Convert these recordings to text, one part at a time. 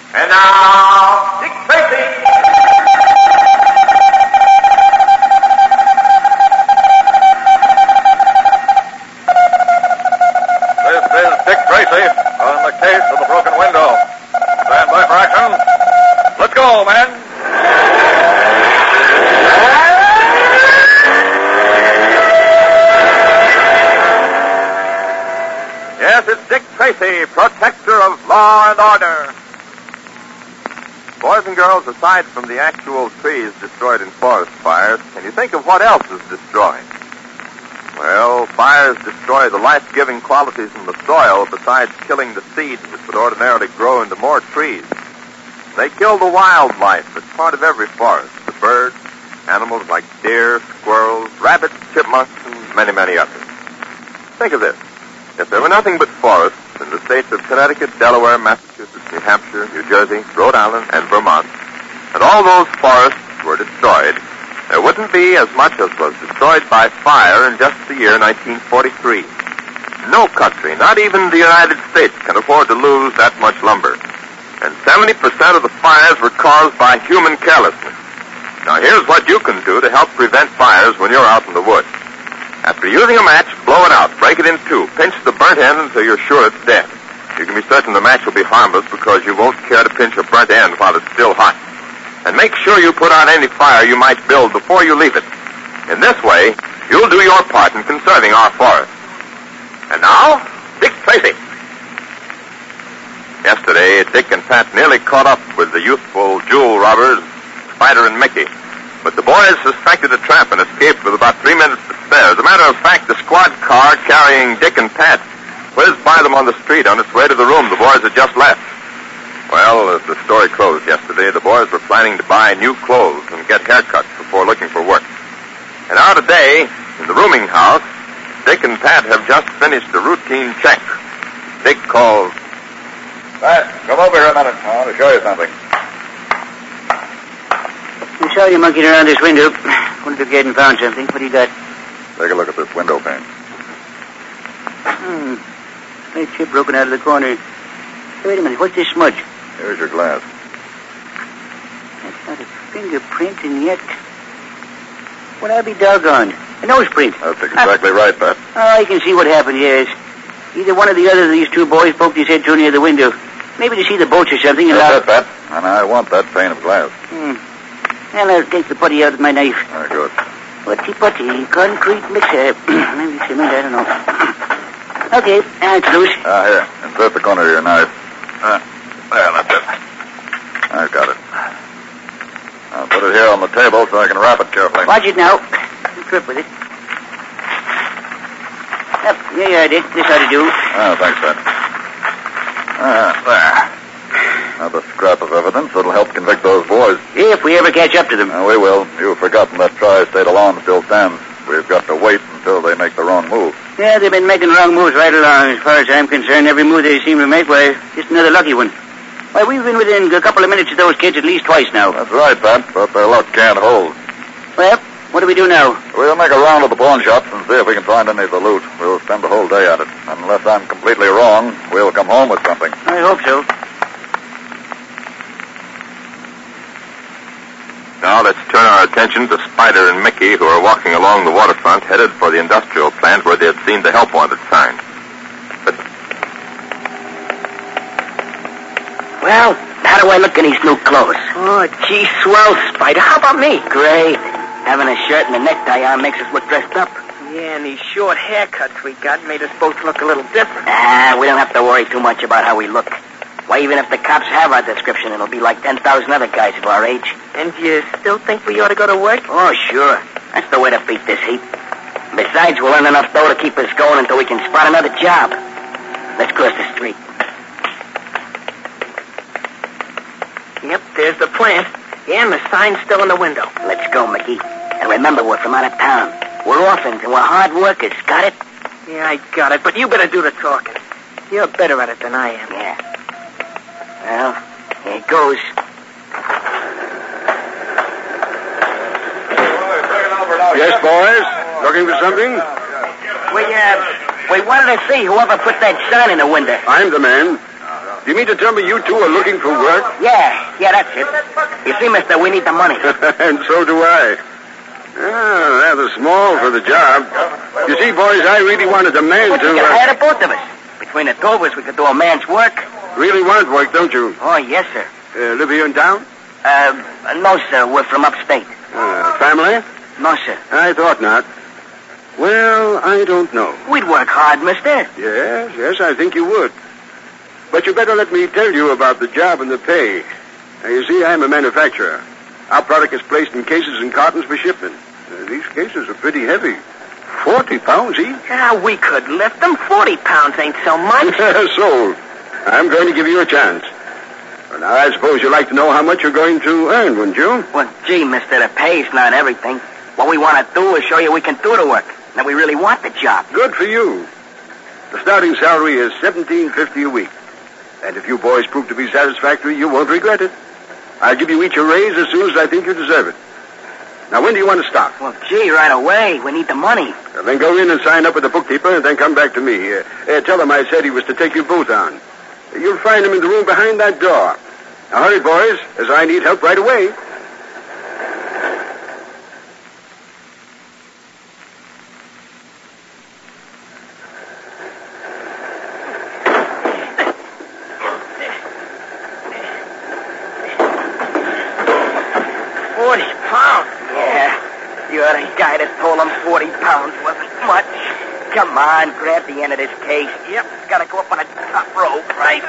And now, Dick Tracy. This is Dick Tracy on the case of the broken window. Stand by for action. Let's go, man. Yes, it's Dick Tracy, protector of law and order. Boys and girls, aside from the actual trees destroyed in forest fires, can you think of what else is destroyed? Well, fires destroy the life-giving qualities in the soil besides killing the seeds that would ordinarily grow into more trees. They kill the wildlife that's part of every forest, the birds, animals like deer, squirrels, rabbits, chipmunks, and many, many others. Think of this. If there were nothing but forests in the states of Connecticut, Delaware, Massachusetts, New Hampshire, New Jersey, Rhode Island, and Vermont, and all those forests were destroyed, there wouldn't be as much as was destroyed by fire in just the year 1943. No country, not even the United States, can afford to lose that much lumber. And 70% of the fires were caused by human carelessness. Now, here's what you can do to help prevent fires when you're out in the woods. After using a match, blow it out, break it in two, pinch the burnt end until you're sure it's dead. You can be certain the match will be harmless because you won't care to pinch a burnt end while it's still hot. And make sure you put out any fire you might build before you leave it. In this way, you'll do your part in conserving our forests. And now, Dick Tracy. Yesterday, Dick and Pat nearly caught up with the youthful jewel robbers, Spider and Mickey. But the boys suspected a trap and escaped with about 3 minutes to spare. As a matter of fact, the squad car carrying Dick and Pat whizzed by them on the street on its way to the room the boys had just left. Well, as the story closed yesterday, the boys were planning to buy new clothes and get haircuts before looking for work. And now today, in the rooming house, Dick and Pat have just finished a routine check. Dick calls, Pat, come over here a minute. I want to show you something. I saw you monkeying around this window. Wonder if you hadn't found something. What do you got? Take a look at this window pane. That chip broken out of the corner. Hey, wait a minute. What's this smudge? Here's your glass. That's not a fingerprint, and yet... Well, I'll be doggone. A nose print. That's exactly right, Pat. Oh, I can see what happened, yes. Either one or the other of these two boys poked his head too near the window. Maybe to see the boats or something. That's it, Pat. And I want that pane of glass. Well, I'll take the putty out with my knife. Very good. Putty, concrete mixer. Maybe cement, I don't know. Okay, it's loose. Here. Insert the corner of your knife. There, that's it. I've got it. I'll put it here on the table so I can wrap it carefully. Watch it now. Don't trip with it. Yep, there you are, Dick. This ought to do. Thanks, Pat. There. Another scrap of evidence that'll help convict those boys. If we ever catch up to them. We will. You've forgotten that tri-state alarm still stands. We've got to wait until they make the wrong move. Yeah, they've been making wrong moves right along. As far as I'm concerned, every move they seem to make, why, just another lucky one. Why, we've been within a couple of minutes of those kids at least twice now. That's right, Pat, but their luck can't hold. Well, what do we do now? We'll make a round of the pawn shops and see if we can find any of the loot. We'll spend the whole day at it. Unless I'm completely wrong, we'll come home with something. I hope so. Now let's turn our attention to Spider and Mickey, who are walking along the waterfront, headed for the industrial plant where they had seen the help wanted sign. But... Well, how do I look in these new clothes? Oh, gee, swell, Spider. How about me? Great. Having a shirt and a necktie on makes us look dressed up. Yeah, and these short haircuts we got made us both look a little different. We don't have to worry too much about how we look. Why, even if the cops have our description, it'll be like 10,000 other guys of our age. And you still think we ought to go to work? Oh, sure. That's the way to beat this heat. Besides, we'll earn enough dough to keep us going until we can spot another job. Let's cross the street. Yep, there's the plant. Yeah, and the sign's still in the window. Let's go, Mickey. And remember, we're from out of town. We're orphans and we're hard workers. Got it? Yeah, I got it, but you better do the talking. You're better at it than I am. Yeah. Well, here it goes. Yes, boys? Looking for something? We wanted to see whoever put that sign in the window. I'm the man. Do you mean to tell me you two are looking for work? Yeah, that's it. You see, mister, we need the money. And so do I. Rather small for the job. You see, boys, I really wanted a man But to... you can hire the both of us. Between the two of us, we could do a man's work. Really want work, don't you? Oh, yes, sir. Live here in town? No, sir. We're from upstate. Family? No, sir. I thought not. Well, I don't know. We'd work hard, mister. Yes, I think you would. But you better let me tell you about the job and the pay. Now, you see, I'm a manufacturer. Our product is placed in cases and cartons for shipment. These cases are pretty heavy. 40 pounds each. We could lift them. 40 pounds ain't so much. Sold. I'm going to give you a chance. Well, now, I suppose you'd like to know how much you're going to earn, wouldn't you? Well, gee, mister, the pay's not everything. What we want to do is show you we can do the work. That we really want the job. Good for you. The starting salary is $17.50 a week. And if you boys prove to be satisfactory, you won't regret it. I'll give you each a raise as soon as I think you deserve it. Now, when do you want to start? Well, gee, right away. We need the money. Well, then go in and sign up with the bookkeeper and then come back to me. Tell him I said he was to take you both on. You'll find him in the room behind that door. Now, hurry, boys, as I need help right away. You're the guy that told him 40 pounds wasn't much. Come on, grab the end of this case. Yep, gotta go up on the top rope, right?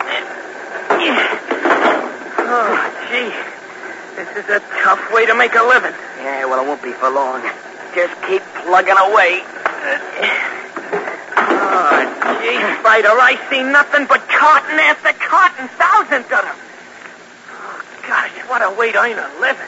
Oh, gee. This is a tough way to make a living. Yeah, well, it won't be for long. Just keep plugging away. Oh, gee, Spider, I see nothing but carton after carton. Thousands of them. Oh, gosh, what a way to earn a living.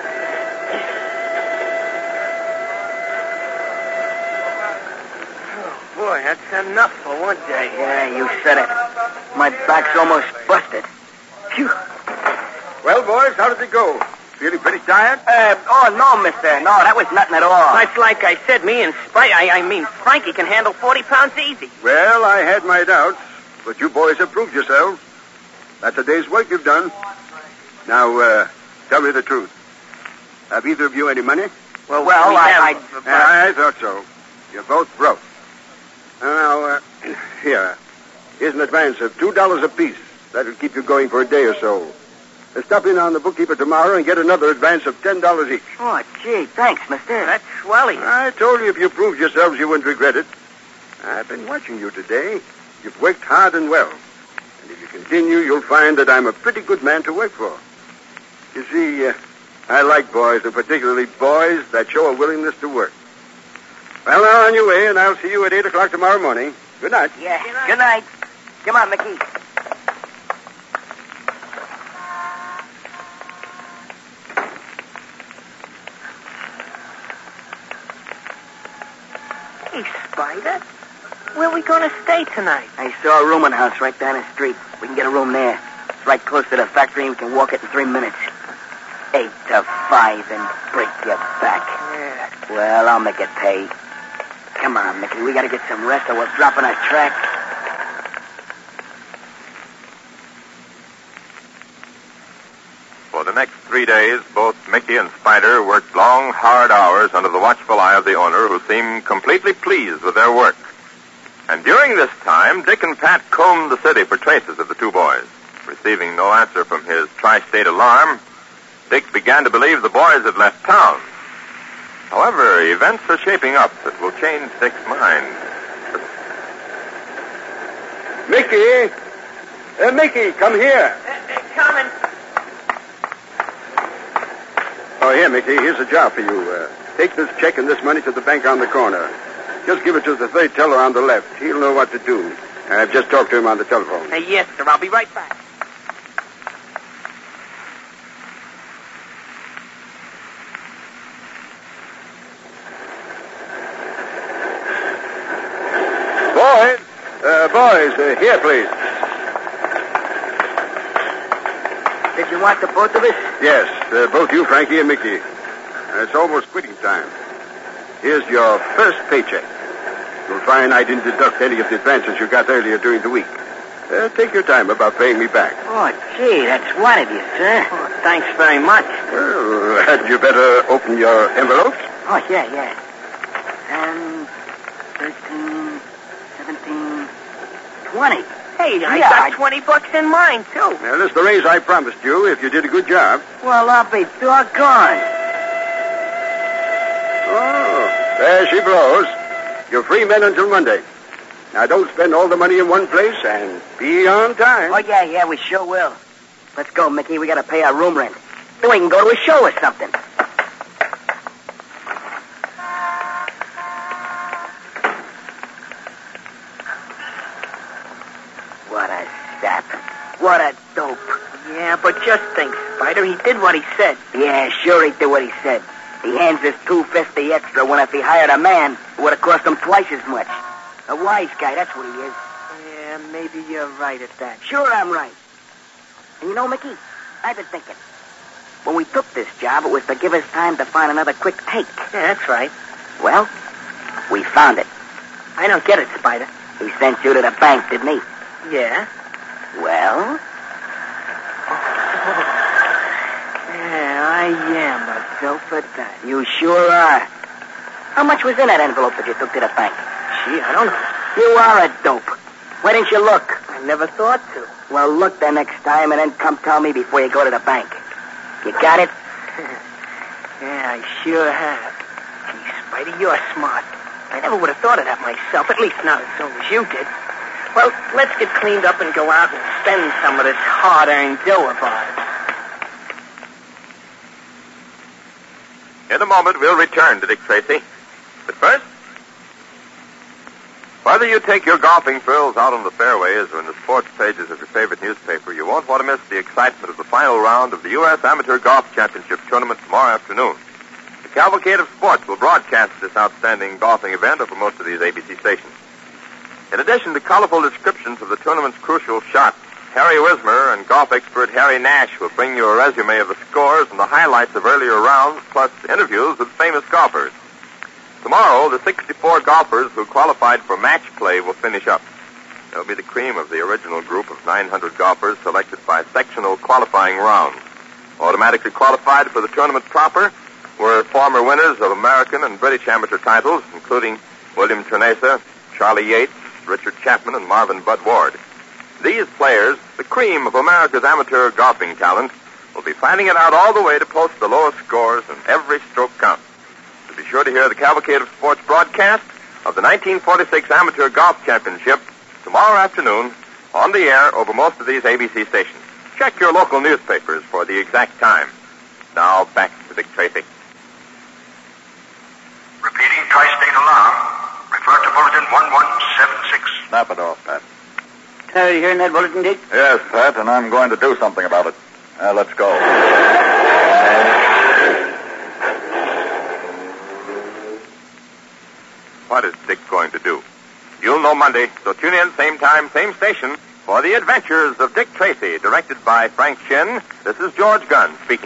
Boy, that's enough for one day. Yeah, you said it. My back's almost busted. Phew. Well, boys, how did it go? Feeling pretty tired? No, mister. No, that was nothing at all. It's like I said, me and Frankie can handle 40 pounds easy. Well, I had my doubts, but you boys have proved yourselves. That's a day's work you've done. Now, tell me the truth. Have either of you any money? Well, I thought so. You're both broke. Now, here's an advance of $2 apiece. That'll keep you going for a day or so. Stop in on the bookkeeper tomorrow and get another advance of $10 each. Oh, gee, thanks, mister. That's swelly. I told you if you proved yourselves, you wouldn't regret it. I've been watching you today. You've worked hard and well. And if you continue, you'll find that I'm a pretty good man to work for. You see, I like boys, and particularly boys that show a willingness to work. Well, now, on your way, and I'll see you at 8 o'clock tomorrow morning. Good night. Yeah, good night. Come on, Mickey. Hey, Spider, where are we going to stay tonight? I saw a rooming house right down the street. We can get a room there. It's right close to the factory, and we can walk it in 3 minutes. 8 to 5 and break your back. Yeah. Well, I'll make it pay. Come on, Mickey. We got to get some rest or we're dropping our track. For the next 3 days, both Mickey and Spider worked long, hard hours under the watchful eye of the owner, who seemed completely pleased with their work. And during this time, Dick and Pat combed the city for traces of the two boys. Receiving no answer from his tri-state alarm, Dick began to believe the boys had left town. However, events are shaping up that will change Dick's mind. Mickey! Mickey, come here. Coming. Oh, here, Mickey. Here's a job for you. Take this check and this money to the bank on the corner. Just give it to the third teller on the left. He'll know what to do. I've just talked to him on the telephone. Yes, sir. I'll be right back. Boys, here, please. Did you want the both of us? Yes, both you, Frankie, and Mickey. It's almost quitting time. Here's your first paycheck. You'll find I didn't deduct any of the advances you got earlier during the week. Take your time about paying me back. Oh, gee, that's one of you, sir. Oh, thanks very much. Well, hadn't you better open your envelopes? Oh, yeah. 13, 17, 20. Hey, I Yeah, got $20 in mine, too. Now, this is the raise I promised you if you did a good job. Well, I'll be doggone. Oh, there she blows. You're free men until Monday. Now, don't spend all the money in one place and be on time. Oh, yeah, we sure will. Let's go, Mickey. We gotta pay our room rent. Then we can go to a show or something. What a sap. What a dope. Yeah, but just think, Spider, he did what he said. Yeah, sure he did what he said. He hands us $250 extra when if he hired a man, it would have cost him twice as much. A wise guy, that's what he is. Yeah, maybe you're right at that. Sure I'm right. And you know, Mickey, I've been thinking. When we took this job, it was to give us time to find another quick take. Yeah, that's right. Well, we found it. I don't get it, Spider. He sent you to the bank, didn't he? Yeah? Well? Yeah, I am a dope at that. You sure are. How much was in that envelope that you took to the bank? Gee, I don't know. You are a dope. Why didn't you look? I never thought to. Well, look the next time and then come tell me before you go to the bank. You got it? Yeah, I sure have. Gee, Spidey, you're smart. I never would have thought of that myself, at least not as soon as you did. Well, let's get cleaned up and go out and spend some of this hard-earned dough of ours. In a moment, we'll return to Dick Tracy. But first, whether you take your golfing thrills out on the fairways or in the sports pages of your favorite newspaper, you won't want to miss the excitement of the final round of the U.S. Amateur Golf Championship tournament tomorrow afternoon. The Cavalcade of Sports will broadcast this outstanding golfing event over most of these ABC stations. In addition to colorful descriptions of the tournament's crucial shots, Harry Wismer and golf expert Harry Nash will bring you a resume of the scores and the highlights of earlier rounds, plus interviews with famous golfers. Tomorrow, the 64 golfers who qualified for match play will finish up. They'll be the cream of the original group of 900 golfers selected by sectional qualifying rounds. Automatically qualified for the tournament proper were former winners of American and British amateur titles, including William Ternesa, Charlie Yates, Richard Chapman, and Marvin Bud Ward. These players, the cream of America's amateur golfing talent, will be fighting it out all the way to post the lowest scores, and every stroke counts. So be sure to hear the Cavalcade of Sports broadcast of the 1946 Amateur Golf Championship tomorrow afternoon on the air over most of these ABC stations. Check your local newspapers for the exact time. Now, back to Dick Tracy. Repeating tri-state alarm. Refer to Bulletin 1176. Snap it off, Pat. Are you hearing that bulletin, Dick? Yes, Pat, and I'm going to do something about it. Let's go. What is Dick going to do? You'll know Monday, so tune in, same time, same station, for The Adventures of Dick Tracy, directed by Frank Shin. This is George Gunn speaking.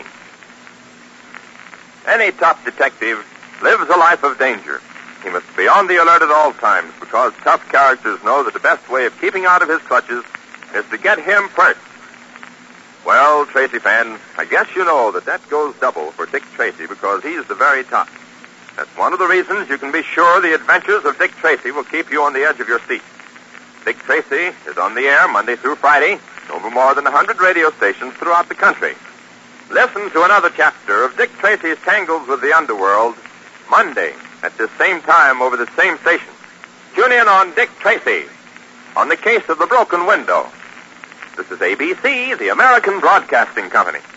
Any top detective lives a life of danger. He must be on the alert at all times, because tough characters know that the best way of keeping out of his clutches is to get him first. Well, Tracy fans, I guess you know that goes double for Dick Tracy, because he's the very top. That's one of the reasons you can be sure The Adventures of Dick Tracy will keep you on the edge of your seat. Dick Tracy is on the air Monday through Friday, over more than 100 radio stations throughout the country. Listen to another chapter of Dick Tracy's Tangles with the Underworld Monday at this same time over the same station. Tune in on Dick Tracy, on the Case of the Broken Window. This is ABC, the American Broadcasting Company.